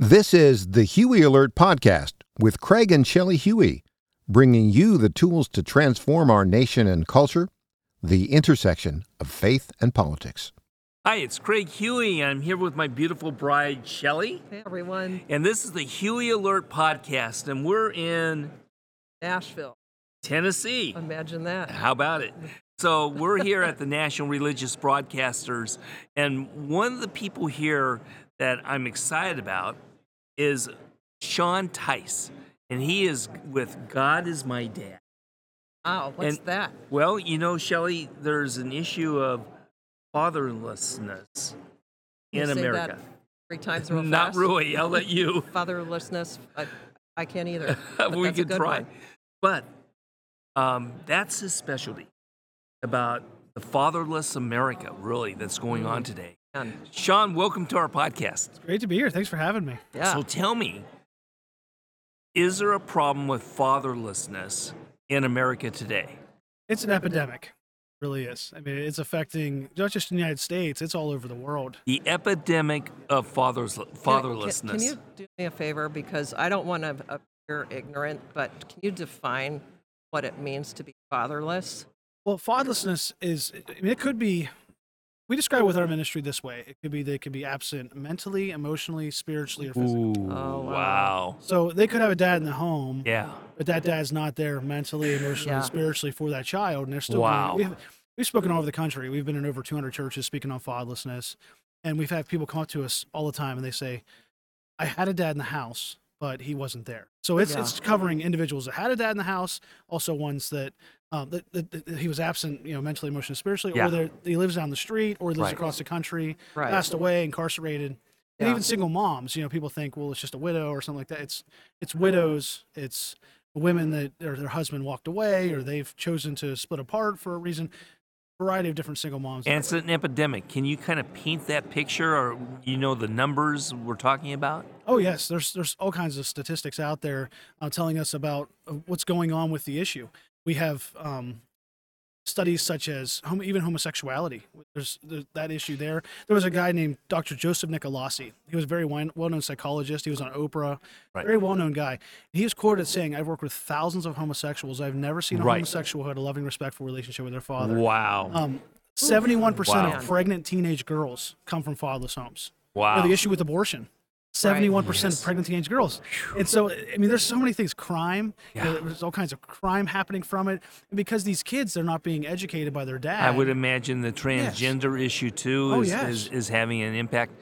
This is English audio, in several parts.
This is the Huey Alert Podcast with Craig and Shelley Huey, bringing you the tools to transform our nation and culture, the intersection of faith and politics. Hi, it's Craig Huey. I'm here with my beautiful bride, Shelley. Hey, everyone. And this is the Huey Alert Podcast, and we're in Nashville. Tennessee. Imagine that. How about it? So we're here at the National Religious Broadcasters, and one of the people here that I'm excited about is Sean Tice, and he is with God is My Dad. Wow, what's that? Well, you know, Shelley, there's an issue of fatherlessness You in say America. that 3 times real Not fast? really. I'll let you. Fatherlessness. I can't either. But We that's a could good try. one. But that's his specialty about the fatherless America, really, that's going on today. And, Sean, welcome to our podcast. Great to be here. Thanks for having me. yeah. So tell me, is there a problem with fatherlessness in America today? It's an epidemic. It really is. I mean, it's affecting not just the United States, it's all over the world. The epidemic of fatherlessness. Can you do me a favor? Because I don't want to appear ignorant, but can you define what it means to be fatherless? Well, fatherlessness is, I mean, it could be, we describe it with our ministry this way. It could be they could be absent mentally, emotionally, spiritually, or physically. Ooh, Oh, wow. wow. So they could have a dad in the home, Yeah. but that dad's not there mentally, emotionally, Yeah. spiritually for that child. And they're still Wow. we've spoken all over the country. We've been in over 200 churches speaking on fatherlessness. And we've had people come up to us all the time and they say, I had a dad in the house, but he wasn't there. So it's covering individuals that had a dad in the house, also ones that that he was absent, mentally, emotionally, spiritually, Yeah. or he lives down the street, or lives Right. across the country, Right. passed away, incarcerated, and Yeah. even single moms. People think, well, it's just a widow or something like that. It's widows, it's women that their husband walked away, or they've chosen to split apart for a reason. Variety of different single moms. And it's an epidemic. Can you kind of paint that picture, or the numbers we're talking about? Oh yes, there's all kinds of statistics out there telling us about what's going on with the issue. We have studies such as even homosexuality. There's that issue there. There was a guy named Dr. Joseph Nicolasi. He was a very well-known psychologist. He was on Oprah. Right. Very well-known guy. He is quoted saying, "I've worked with thousands of homosexuals. I've never seen a Right. homosexual who had a loving, respectful relationship with their father." Wow. 71% Wow. of pregnant teenage girls come from fatherless homes. Wow. The issue with abortion. 71% Yes. of pregnant teenage girls. And so, I mean, there's so many things. Crime, Yeah. there's all kinds of crime happening from it. And because these kids, they're not being educated by their dad. I would imagine the transgender issue too Oh, is, yes. is having an impact.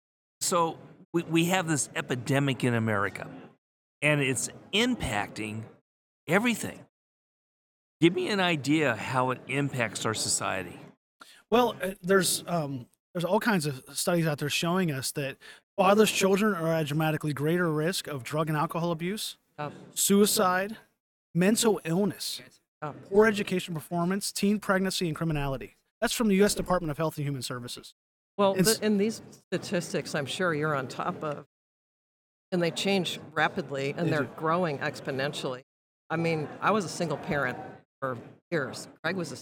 So we have this epidemic in America, and it's impacting everything. Give me an idea how it impacts our society. Well, there's all kinds of studies out there showing us that fatherless children are at a dramatically greater risk of drug and alcohol abuse, suicide, mental illness, poor education performance, teen pregnancy, and criminality. That's from the U.S. Department of Health and Human Services. Well, It's- in these statistics, I'm sure you're on top of, and they change rapidly, and They they're do. growing exponentially. I mean, I was a single parent for years. Craig was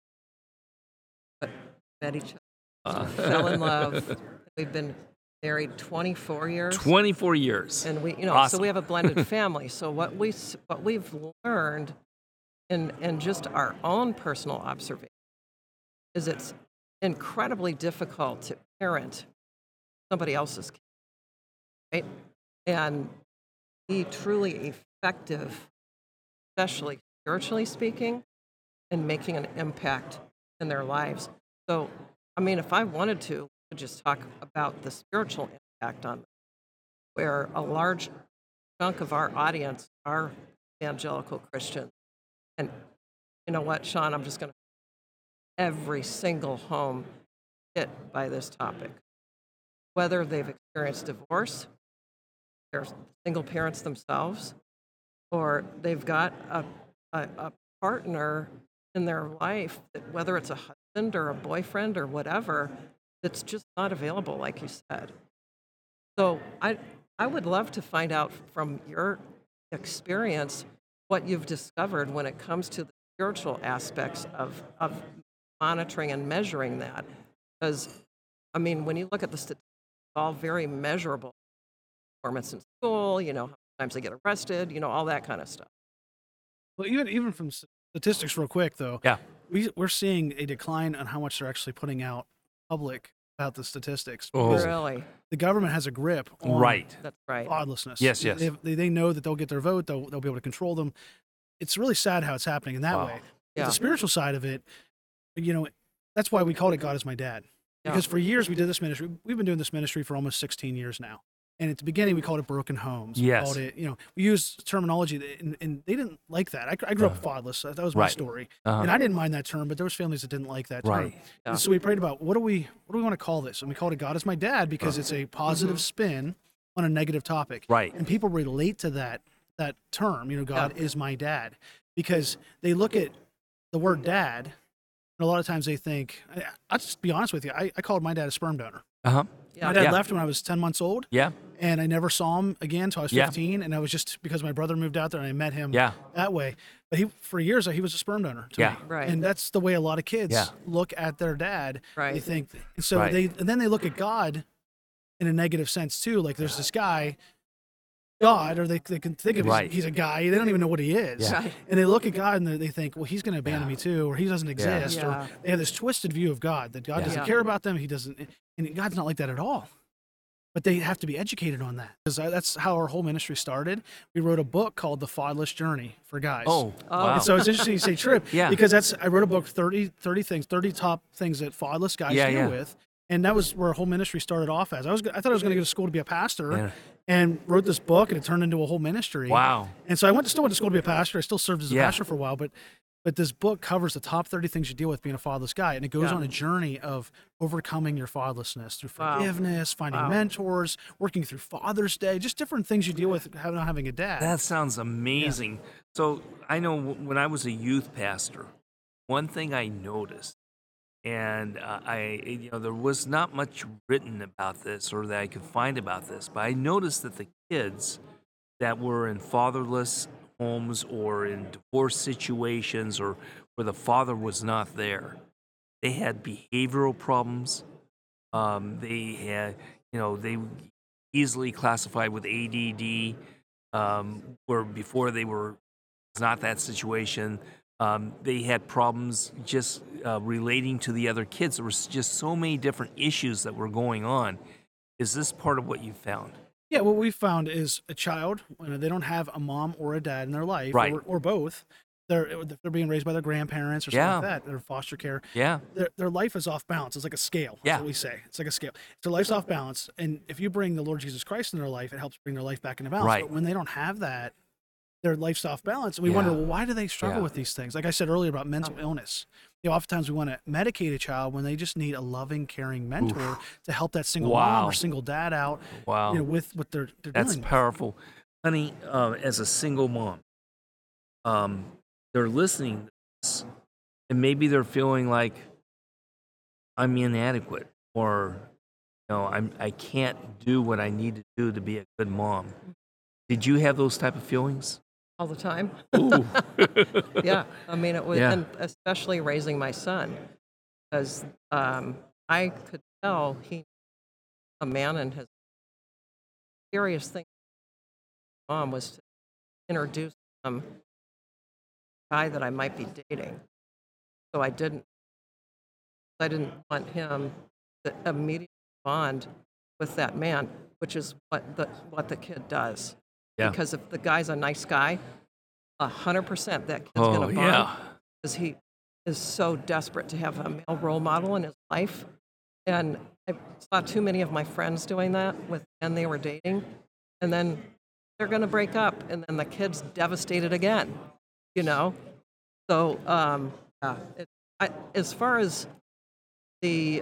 but met each other, fell in love. We've been married 24 years. 24 years. And we, Awesome. so we have a blended family. So what we've learned in just our own personal observation is it's incredibly difficult to parent somebody else's kid, right? And be truly effective, especially spiritually speaking, in making an impact in their lives. So, I mean, if I wanted to, I could just talk about the spiritual impact on them, where a large chunk of our audience are evangelical Christians. And you know what, Sean, I'm just going to, every single home hit by this topic, whether they've experienced divorce, they're single parents themselves, or they've got a partner in their life, that whether it's a husband or a boyfriend or whatever, that's just not available, like you said. So I would love to find out from your experience what you've discovered when it comes to the spiritual aspects of monitoring and measuring that. Because, I mean, when you look at the statistics, it's all very measurable. performance in school, how many times they get arrested, all that kind of stuff. Well, even from statistics, real quick though, Yeah. we're seeing a decline on how much they're actually putting out public about the statistics. Oh. Because Really? the government has a grip on Right. That's right. godlessness. Yes, yes. They know that they'll get their vote. They'll be able to control them. It's really sad how it's happening in that Wow. way. Yeah. The spiritual side of it, that's why we called it God is my dad. Yeah. Because for years we did this ministry. We've been doing this ministry for almost 16 years now. And at the beginning we called it broken homes. Yes. We called it, we used terminology and they didn't like that. I grew up fatherless. That was my Right. story. Uh-huh. And I didn't mind that term, but there was families that didn't like that term. Right. Yeah. And so we prayed about what do we want to call this? And we called it God is my dad because it's a positive spin on a negative topic. Right. And people relate to that term, God is my dad. Because they look at the word dad, and a lot of times they think, I'll just be honest with you, I called my dad a sperm donor. Uh-huh. Yeah. My dad Yeah. left when I was 10 months old, Yeah. and I never saw him again until I was Yeah. 15, and I was just because my brother moved out there and I met him Yeah. that way. But for years, he was a sperm donor to Yeah. me. Right. And that's the way a lot of kids Yeah. look at their dad. Right. They think, so Right. and then they look at God in a negative sense too. Like there's this guy, God, or they can think of Right. he's a guy. They don't even know what he is. Yeah. Right. And they look at God and they think, well, he's going to abandon me too, or he doesn't exist. Yeah. Or they have this twisted view of God, that God doesn't Yeah. care about them. He doesn't, and God's not like that at all. But they have to be educated on that. Because that's how our whole ministry started. We wrote a book called The Fatherless Journey for guys. Oh, wow. And so it's interesting you say trip, Yeah. because I wrote a book, 30 top things that fatherless guys Yeah, deal yeah. with. And that was where our whole ministry started off as. I thought I was going to go to school to be a pastor, Yeah. and wrote this book, and it turned into a whole ministry. Wow. And so I still went to school to be a pastor. I still served as a Yeah. pastor for a while, but this book covers the top 30 things you deal with being a fatherless guy, and it goes Yeah. on a journey of overcoming your fatherlessness through Wow. forgiveness, finding Wow. mentors, working through Father's Day, just different things you deal with not having a dad. That sounds amazing. So I know when I was a youth pastor, one thing I noticed, and there was not much written about this or that I could find about this, but I noticed that the kids that were in fatherless homes or in divorce situations or where the father was not there, they had behavioral problems. They had, they easily classified with ADD, where before they were not that situation. They had problems just relating to the other kids. There was just so many different issues that were going on. Is this part of what you found? Yeah, what we found is a child, when they don't have a mom or a dad in their life, Right. or both, they're being raised by their grandparents or something Yeah. like that. They're in foster care. Yeah. Their life is off balance. It's like a scale. That's Yeah. what we say. It's like a scale. So life's off balance. And if you bring the Lord Jesus Christ in their life, it helps bring their life back into balance. Right. But when they don't have that, their life's off balance. And we Yeah. wonder, well, why do they struggle Yeah. with these things? Like I said earlier about mental illness. Oftentimes we want to medicate a child when they just need a loving, caring mentor to help that single mom Wow. or single dad out, Wow. with what they're That's dealing with. powerful. Honey, as a single mom, they're listening to this, and maybe they're feeling like I'm inadequate, or I can't do what I need to do to be a good mom. Did you have those type of feelings? All the time. Ooh. Yeah. I mean, it was, Yeah. and especially raising my son, because I could tell a man, and his scariest thing mom was to introduce him to a guy that I might be dating. So I didn't want him to immediately bond with that man, which is what the kid does. Yeah. Because if the guy's a nice guy, 100% that kid's Oh, going to bond, yeah. because he is so desperate to have a male role model in his life. And I saw too many of my friends doing that with men they were dating, and then they're going to break up, and then the kid's devastated again. So as far as the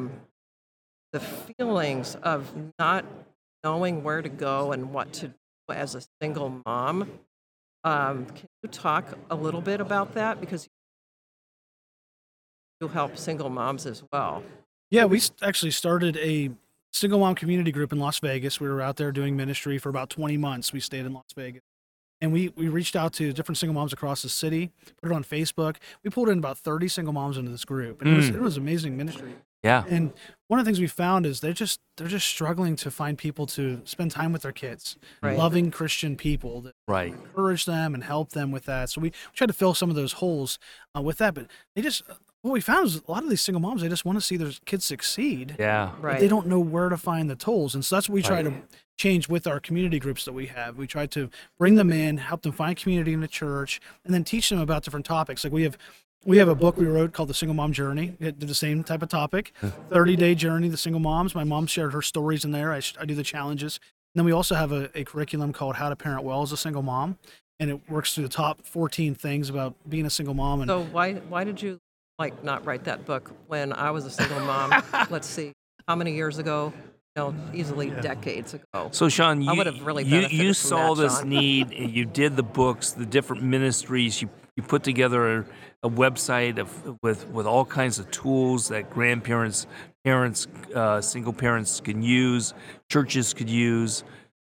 feelings of not knowing where to go and what to do as a single mom, can you talk a little bit about that, because you help single moms as well? Yeah, we actually started a single mom community group in Las Vegas. We were out there doing ministry for about 20 months. We stayed in Las Vegas. And we reached out to different single moms across the city, put it on Facebook. We pulled in about 30 single moms into this group. And it was amazing ministry. Yeah. And one of the things we found is they're just struggling to find people to spend time with their kids, Right. loving Christian people that Right. encourage them and help them with that. So we try to fill some of those holes with that. But they just what we found is a lot of these single moms, they just want to see their kids succeed. Yeah. But Right. they don't know where to find the tools. And so that's what we try Right. to change with our community groups that we have. We try to bring them in, help them find community in the church, and then teach them about different topics. Like we have a book we wrote called The Single Mom Journey. It did the same type of topic, 30-day journey, the single moms. My mom shared her stories in there. I do the challenges. And then we also have a curriculum called How to Parent Well as a Single Mom. And it works through the top 14 things about being a single mom. And So why did you not write that book when I was a single mom? Let's see, how many years ago? Easily decades ago. So, Sean, I you, would have really you, benefited you from saw that, this Sean. need, and you did the books, the different ministries. You put together a website with all kinds of tools that grandparents, parents, single parents can use, churches could use.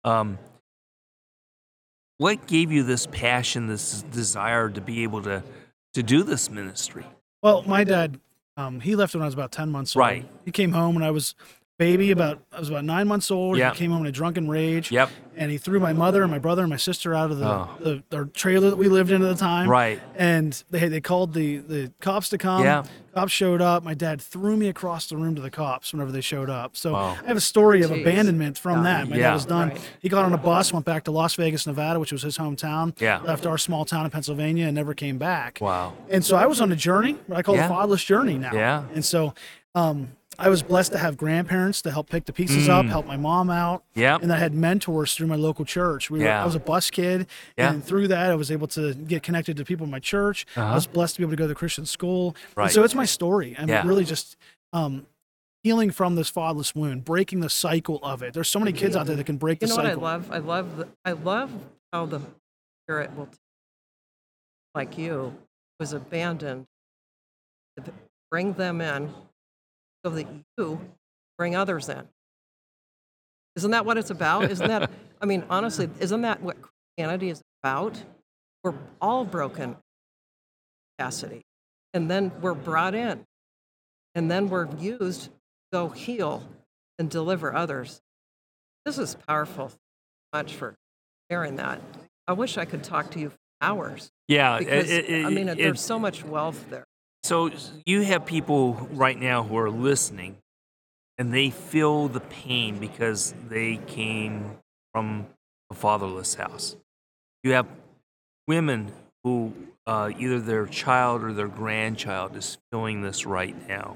What gave you this passion, this desire to be able to do this ministry? well, my dad, he left when I was about 10 months old. Right. He came home when I was baby, I was about 9 months old. Yeah. He came home in a drunken rage. Yep. And he threw my mother and my brother and my sister out of Oh. the trailer that we lived in at the time. Right. And they called the cops to come. Yeah. Cops showed up. My dad threw me across the room to the cops whenever they showed up. So Wow. I have a story of Jeez. abandonment from that. My Yeah. dad was done. Right. He got on a bus, went back to Las Vegas, Nevada, which was his hometown. Yeah. Left our small town in Pennsylvania and never came back. Wow. And so I was on a journey, what I call Yeah. the fatherless journey now. Yeah. And so I was blessed to have grandparents to help pick the pieces up, help my mom out. Yep. And I had mentors through my local church. Yeah. I was a bus kid. Yeah. And through that, I was able to get connected to people in my church. I was blessed to be able to go to Christian school. Right. And so it's my story. I'm Yeah. really just healing from this fatherless wound, breaking the cycle of it. There's so many kids out there that can break You the know cycle. what I love? I love how the Spirit will, like you, was abandoned to bring them in so that you bring others in. Isn't that what it's about? Isn't that, I mean, honestly, isn't that what Christianity is about? We're all broken capacity. And then we're brought in. And then we're used to go heal and deliver others. This is powerful. Much for sharing that. I wish I could talk to you for hours. Yeah. Because, there's so much wealth there. So you have people right now who are listening, and they feel the pain because they came from a fatherless house. You have women who either their child or their grandchild is feeling this right now.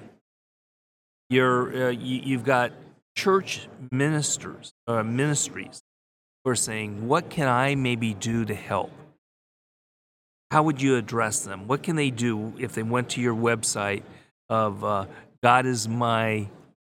You've got church ministries who are saying, "What can I maybe do to help?" How would you address them? What can they do if they went to your website of God is my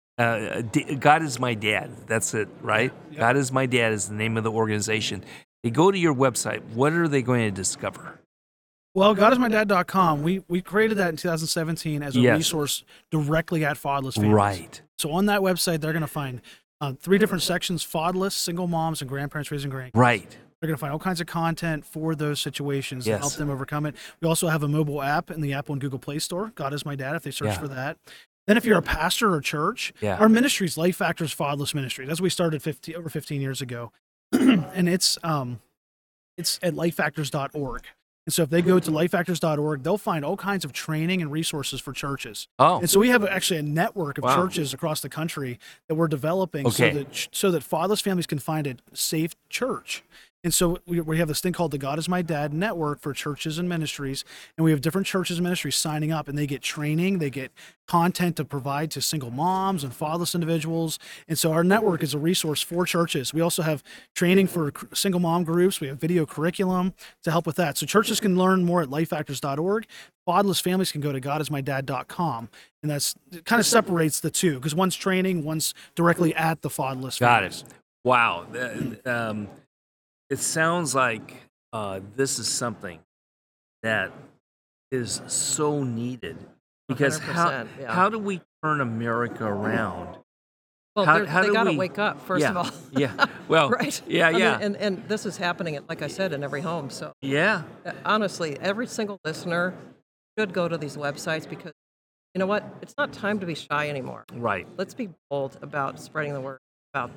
dad? That's it, right? Yep. God is my dad is the name of the organization. They go to your website. What are they going to discover? Well, godismydad.com, we created that in 2017 as a Yes. resource directly at fatherless families. Right. So on that website, they're going to find 3 different sections: fatherless, single moms, and grandparents raising grandkids. Right. They're going to find all kinds of content for those situations to Yes. help them overcome it. We also have a mobile app in the Apple and Google Play Store, God is My Dad, if they search Yeah. for that. Then if you're a pastor or church, Yeah. our ministries, Life Factors Fatherless Ministry, that's what we started over 15 years ago. And it's at lifefactors.org. And so if they go to lifefactors.org, they'll find all kinds of training and resources for churches. Oh. And so we have actually a network of Wow. churches across the country that we're developing Okay. so that fatherless families can find a safe church. And so we have this thing called the God is My Dad network for churches and ministries. And we have different churches and ministries signing up, and they get training, they get content to provide to single moms and fatherless individuals. And so our network is a resource for churches. We also have training for single mom groups. We have video curriculum to help with that. So churches can learn more at lifefactors.org. Fatherless families can go to godismydad.com. And that's it kind of separates the two, because one's training, one's directly at the fatherless Got families. it. Wow. It sounds like this is something that is so needed, because 100%, yeah. how do we turn America around? Well, How they do got to we- wake up, first of all. Yeah. Well, Right? yeah, I mean, yeah. and this is happening, like I said, in every home. So Yeah. honestly, every single listener should go to these websites, because you know what? It's not time to be shy anymore. Right. Let's be bold about spreading the word about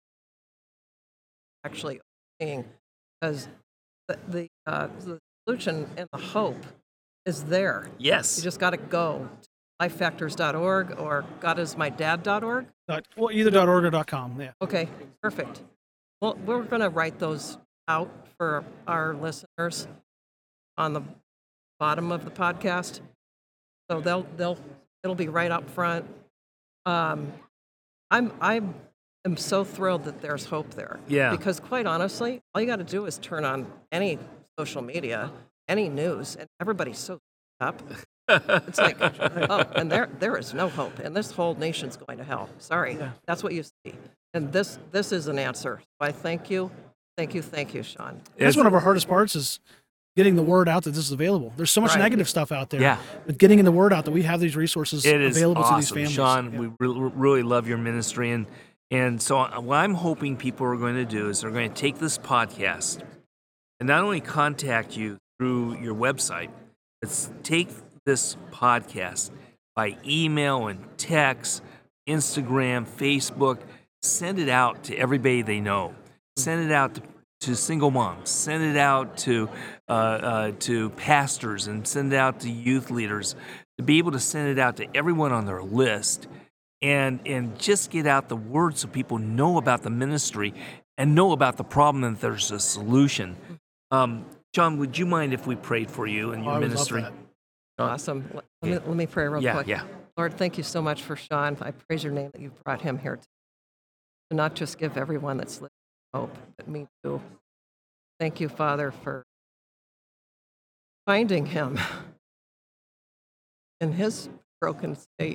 actually seeing, because the solution and the hope is there. Yes. You just got to go to lifefactors.org or godismydad.org. Well, either .org or .com. Yeah. Okay, perfect. Well, we're going to write those out for our listeners on the bottom of the podcast, so it'll be right up front. I am so thrilled that there's hope there. Yeah. Because quite honestly, all you got to do is turn on any social media, any news, and everybody's so up. It's like, oh, and there is no hope, and this whole nation's going to hell. Sorry, that's what you see, and this is an answer. I thank you, Sean. That's one of our hardest parts is getting the word out that this is available. There's so much negative stuff out there. Yeah. But getting the word out that we have these resources available awesome. to these families. Sean, Yeah. we really love your ministry. And so what I'm hoping people are going to do is they're going to take this podcast and not only contact you through your website, but take this podcast by email and text, Instagram, Facebook, send it out to everybody they know. Send it out to single moms, send it out to pastors, and send it out to youth leaders, to be able to send it out to everyone on their list, and just get out the word so people know about the ministry and know about the problem and there's a solution. John, would you mind if we prayed for you and your ministry? Love that. Awesome. Let me pray real quick. Yeah. Lord, thank you so much for Sean. I praise your name that you brought him here to not just give everyone that's listening hope, but me too. Thank you, Father, for finding him in his broken state.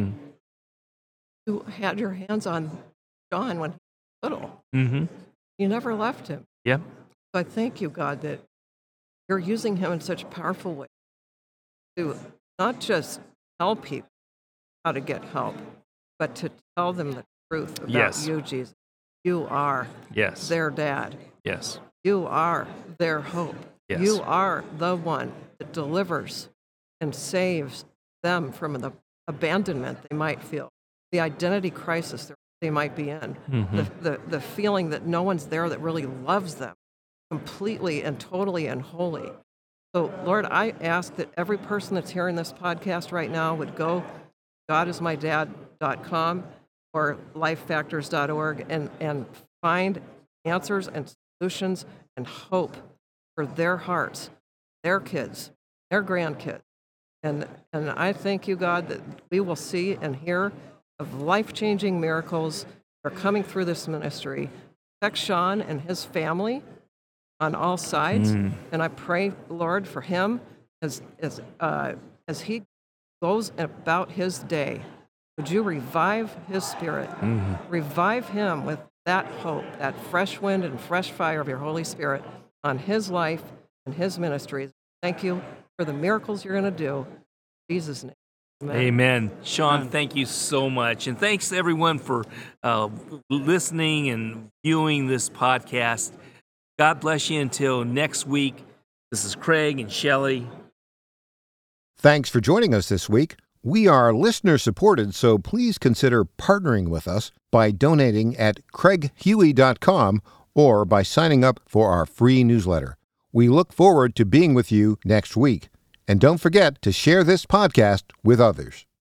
You had your hands on John when he was little. Mm-hmm. You never left him. Yep. So I thank you, God, that you're using him in such a powerful way to not just tell people how to get help, but to tell them the truth about you, Jesus. You are their dad. Yes. You are their hope. Yes. You are the one that delivers and saves them from the abandonment they might feel, the identity crisis that they might be in, the feeling that no one's there that really loves them completely and totally and wholly. So, Lord, I ask that every person that's hearing this podcast right now would go godismydad.com or lifefactors.org and find answers and solutions and hope for their hearts, their kids, their grandkids. And I thank you, God, that we will see and hear of life-changing miracles that are coming through this ministry. Protect Sean and his family on all sides. And I pray, Lord, for him as he goes about his day. Would you revive his spirit? Revive him with that hope, that fresh wind and fresh fire of your Holy Spirit on his life and his ministries. Thank you for the miracles you're going to do. In Jesus' name. Amen. Sean, thank you so much. And thanks to everyone for listening and viewing this podcast. God bless you until next week. This is Craig and Shelley. Thanks for joining us this week. We are listener-supported, so please consider partnering with us by donating at craighuey.com or by signing up for our free newsletter. We look forward to being with you next week. And don't forget to share this podcast with others.